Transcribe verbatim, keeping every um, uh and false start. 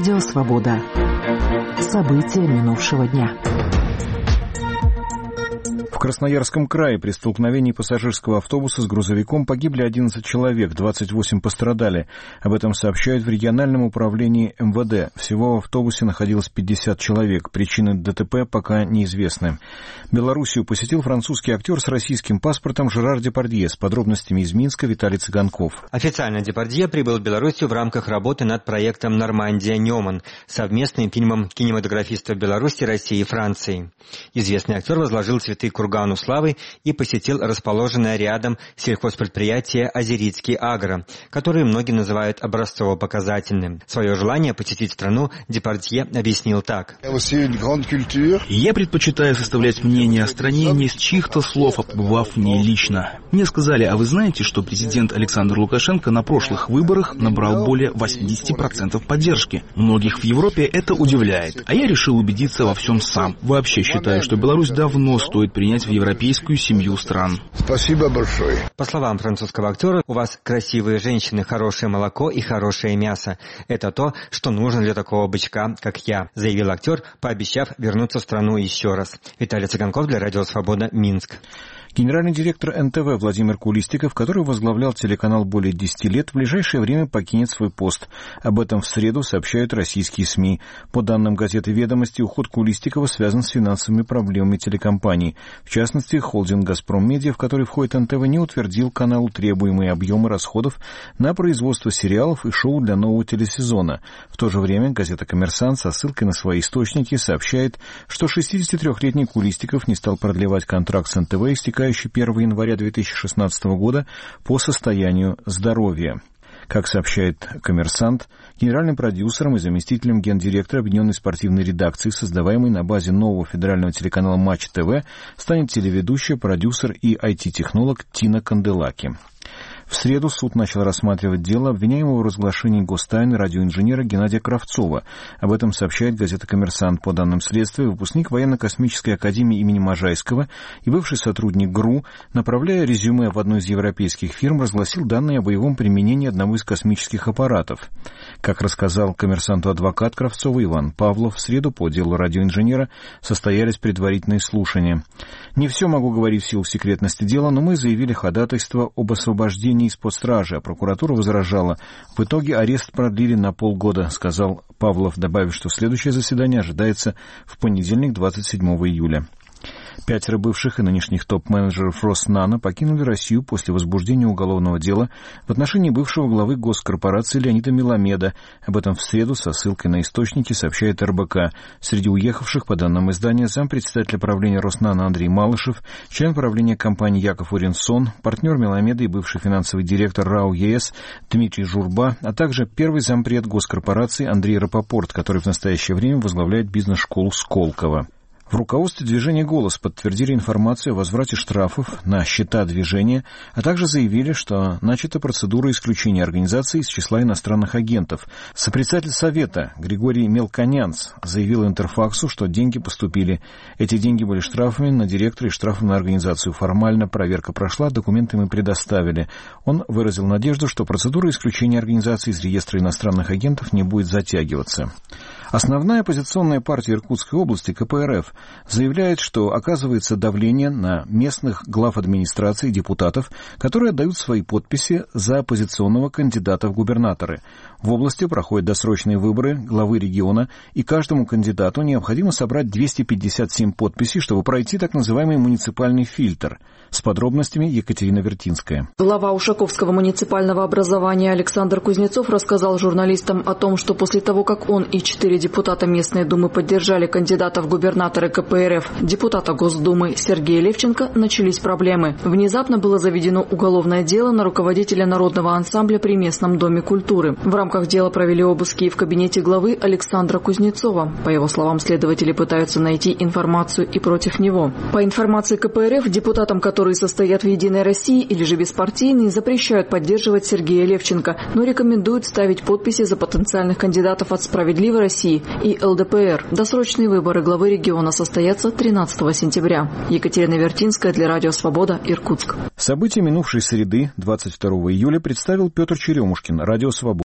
Радио «Свобода». События минувшего дня. В Красноярском крае при столкновении пассажирского автобуса с грузовиком погибли одиннадцать человек, двадцать восемь пострадали. Об этом сообщают в региональном управлении эм вэ дэ. Всего в автобусе находилось пятьдесят человек. Причины дэ тэ пэ пока неизвестны. Белоруссию посетил французский актер с российским паспортом Жерар Депардье. С подробностями из Минска Виталий Цыганков. Официально Депардье прибыл в Белоруссию в рамках работы над проектом «Нормандия-Неман», совместным фильмом кинематографистов Беларуси, России и Франции. Известный актер возложил цветы к кургану славы и посетил расположенное рядом сельхозпредприятие «Озерицкий Агро», которое многие называют образцово-показательным. Свое желание посетить страну Депардье объяснил так. «Я предпочитаю составлять мнение о стране не из чьих-то слов, а побывав в ней лично. Мне сказали, а вы знаете, что президент Александр Лукашенко на прошлых выборах набрал более восемьдесят процентов поддержки? Многих в Европе это удивляет, а я решил убедиться во всем сам. Вообще считаю, что Беларусь давно стоит принять в европейскую семью стран». Спасибо большое. По словам французского актера, у вас красивые женщины, хорошее молоко и хорошее мясо. Это то, что нужно для такого бычка, как я, заявил актер, пообещав вернуться в страну еще раз. Виталий Цыганков для Радио Свобода, Минск. Генеральный директор эн тэ вэ Владимир Кулистиков, который возглавлял телеканал более десяти лет, в ближайшее время покинет свой пост. Об этом в среду сообщают российские СМИ. По данным газеты «Ведомости», уход Кулистикова связан с финансовыми проблемами телекомпании. В частности, холдинг «Газпром Медиа», в который входит эн тэ вэ, не утвердил каналу требуемые объемы расходов на производство сериалов и шоу для нового телесезона. В то же время газета «Коммерсант» со ссылкой на свои источники сообщает, что шестидесятитрёхлетний Кулистиков не стал продлевать контракт с эн тэ вэ, истекающий первого января две тысячи шестнадцатого года по состоянию здоровья. Как сообщает «Коммерсант», генеральным продюсером и заместителем гендиректора объединенной спортивной редакции, создаваемой на базе нового федерального телеканала «Матч ТВ», станет телеведущая, продюсер и ай ти-технолог Тина Канделаки. В среду суд начал рассматривать дело обвиняемого в разглашении гостайны радиоинженера Геннадия Кравцова. Об этом сообщает газета «Коммерсант». По данным следствия, выпускник военно-космической академии имени Можайского и бывший сотрудник ГРУ, направляя резюме в одну из европейских фирм, разгласил данные о боевом применении одного из космических аппаратов. Как рассказал «Коммерсанту» адвокат Кравцова Иван Павлов, в среду по делу радиоинженера состоялись предварительные слушания. «Не все могу говорить в силу секретности дела, но мы заявили ходатайство об освобождении из-под стражи, а прокуратура возражала. В итоге арест продлили на полгода», — сказал Павлов, добавив, что следующее заседание ожидается в понедельник, двадцать седьмого июля. Пятеро бывших и нынешних топ-менеджеров Роснано покинули Россию после возбуждения уголовного дела в отношении бывшего главы госкорпорации Леонида Меламеда. Об этом в среду со ссылкой на источники сообщает эр бэ ка. Среди уехавших, по данным издания, зампредседателя правления Роснано Андрей Малышев, член правления компании Яков Уренсон, партнер Меламеда и бывший финансовый директор РАО ЕС Дмитрий Журба, а также первый зампред госкорпорации Андрей Рапопорт, который в настоящее время возглавляет бизнес-школу Сколково. В руководстве движения «Голос» подтвердили информацию о возврате штрафов на счета движения, а также заявили, что начата процедура исключения организации из числа иностранных агентов. Сопредседатель Совета Григорий Мелконянц заявил Интерфаксу, что деньги поступили. Эти деньги были штрафами на директора и штрафом на организацию. Формально проверка прошла, документы мы предоставили. Он выразил надежду, что процедура исключения организации из реестра иностранных агентов не будет затягиваться. Основная оппозиционная партия Иркутской области, ка пэ эр эф, заявляет, что оказывается давление на местных глав администрации и депутатов, которые отдают свои подписи за оппозиционного кандидата в губернаторы. В области проходят досрочные выборы главы региона, и каждому кандидату необходимо собрать двести пятьдесят семь подписей, чтобы пройти так называемый муниципальный фильтр. С подробностями Екатерина Вертинская. Глава Ушаковского муниципального образования Александр Кузнецов рассказал журналистам о том, что после того, как он и четыре депутата местной думы поддержали кандидата в губернаторы ка пэ эр эф, депутата Госдумы Сергея Левченко, начались проблемы. Внезапно было заведено уголовное дело на руководителя народного ансамбля при местном доме культуры. В рамках дела провели обыски в кабинете главы Александра Кузнецова. По его словам, следователи пытаются найти информацию и против него. По информации ка пэ эр эф, депутатам, которые состоят в «Единой России» или же беспартийные, запрещают поддерживать Сергея Левченко, но рекомендуют ставить подписи за потенциальных кандидатов от «Справедливой России» и эл дэ пэ эр. Досрочные выборы главы региона состоятся тринадцатого сентября. Екатерина Вертинская для Радио Свобода, Иркутск. События минувшей среды, двадцать второго июля, представил Петр Черемушкин, Радио Свобода.